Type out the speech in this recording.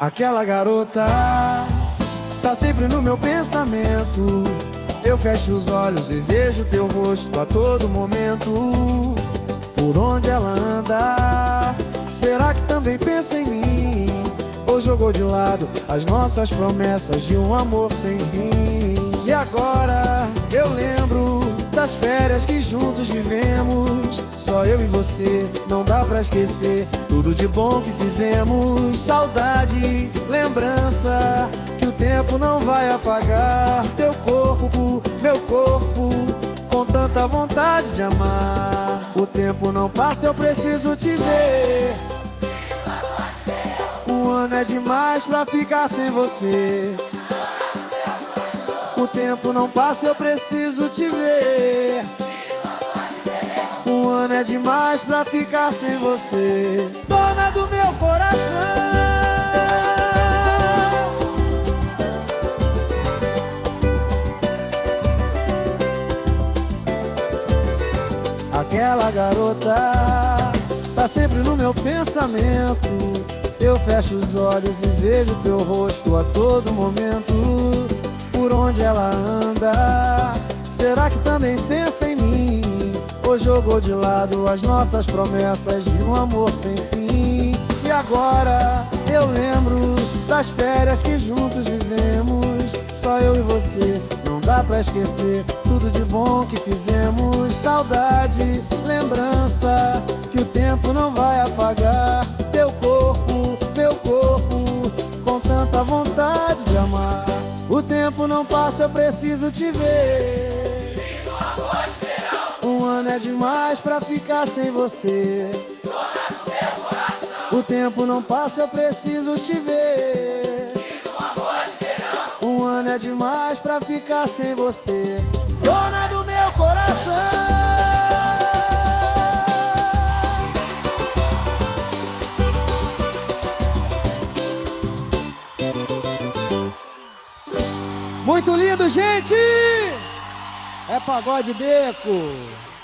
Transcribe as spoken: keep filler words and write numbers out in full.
Aquela garota tá sempre no meu pensamento. Eu fecho os olhos e vejo teu rosto a todo momento. Por onde ela anda, será que também pensa em mim? Ou jogou de lado as nossas promessas de um amor sem fim? E agora eu lembro das férias que juntos vivemos. Só eu e você, não dá pra esquecer tudo de bom que fizemos. Saudade, lembrança que o tempo não vai apagar. Teu corpo, meu corpo, com tanta vontade de amar. O tempo não passa, eu preciso te ver. Um ano é demais pra ficar sem você. O tempo não passa, eu preciso te ver. Um ano é demais pra ficar sem você. Dona do meu coração. Aquela garota tá sempre no meu pensamento. Eu fecho os olhos e vejo teu rosto a todo momento. Por onde ela anda, será que também pensa em mim? Ou jogou de lado as nossas promessas de um amor sem fim? E agora eu lembro das férias que juntos vivemos. Só eu e você, não dá pra esquecer tudo de bom que fizemos. Saudade, lembrança que o tempo não vai apagar. Teu corpo, meu corpo, com tanta vontade de amar. O tempo não passa, eu preciso te ver. Lindo amor de verão. Um ano é demais pra ficar sem você. Dona do meu coração. O tempo não passa, eu preciso te ver. Lindo amor de verão. Um ano é demais pra ficar sem você. Dona do meu coração. Muito lindo, gente! É Pagode Deco!